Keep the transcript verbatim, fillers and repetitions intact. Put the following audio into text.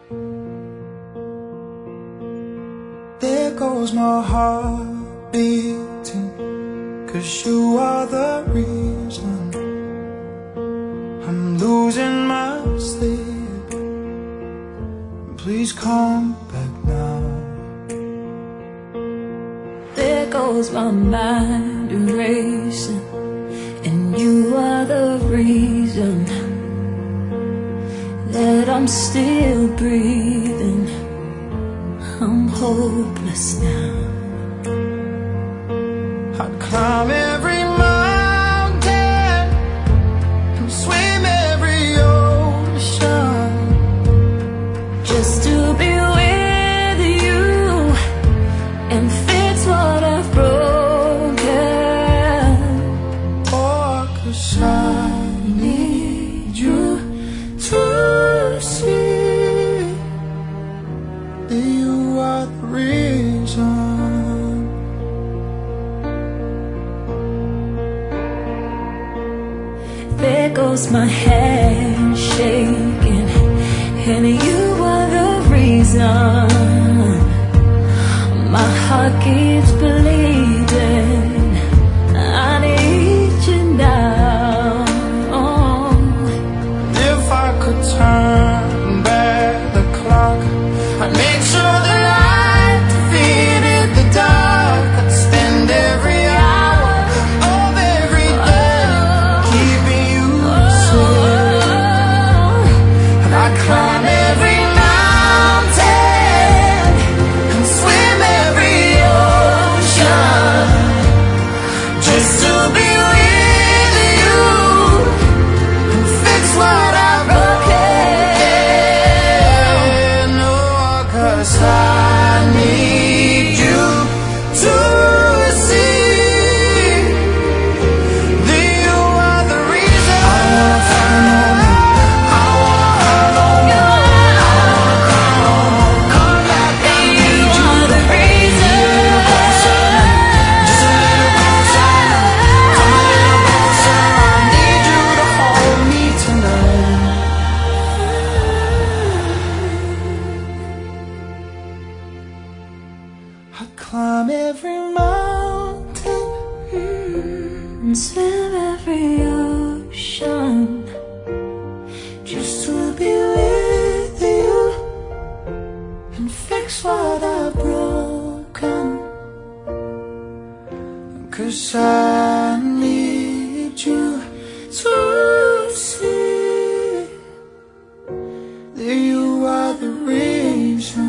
There goes my heart beating, 'cause you are the reason I'm losing my sleep. Please come back now. There goes my mind racing, and you are the reason that I'm still breathing. I'm hopeless now. I'd climb every mountain and swim every ocean just to be with you and fix what I've broken. Oh, 'cause I need you to see that you are the reason. There goes my hand shaking, and you are the reason my heart keeps bleeding. I need you now. If I could turn back the clock, I'd make sure the light defeated the dark. I'd spend every hour of every day keeping you safe. And I'd climb every mountain and swim every ocean just to be with you and fix what I've broken. Oh, 'cause I need you to see that you are the reason. I wanna find a moment, I wanna hug on you. Come back, I need you the reason. Just a little closer, come a little closer. I need you to hold me tonight. I'd climb every mountain And swim every ocean just to be with you and fix what I've broken. 'Cause I need you to see that you are the reason.